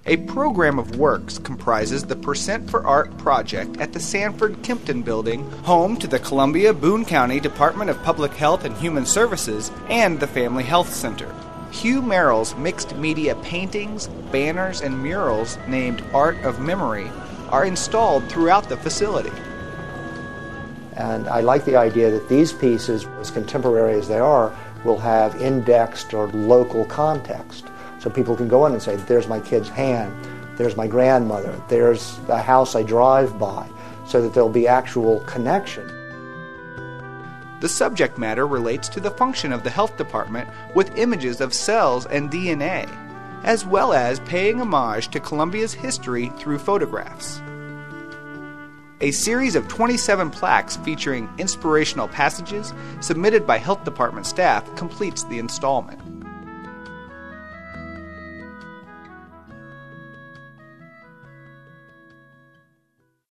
A program of works comprises the Percent for Art project at the Sanford Kempton Building, home to the Columbia Boone County Department of Public Health and Human Services and the Family Health Center. Hugh Merrill's mixed media paintings, banners, and murals named Art of Memory are installed throughout the facility. And I like the idea that these pieces, as contemporary as they are, will have indexed or local context. So people can go in and say, there's my kid's hand, there's my grandmother, there's the house I drive by, so that there'll be actual connection. The subject matter relates to the function of the health department with images of cells and DNA, as well as paying homage to Columbia's history through photographs. A series of 27 plaques featuring inspirational passages submitted by health department staff completes the installment.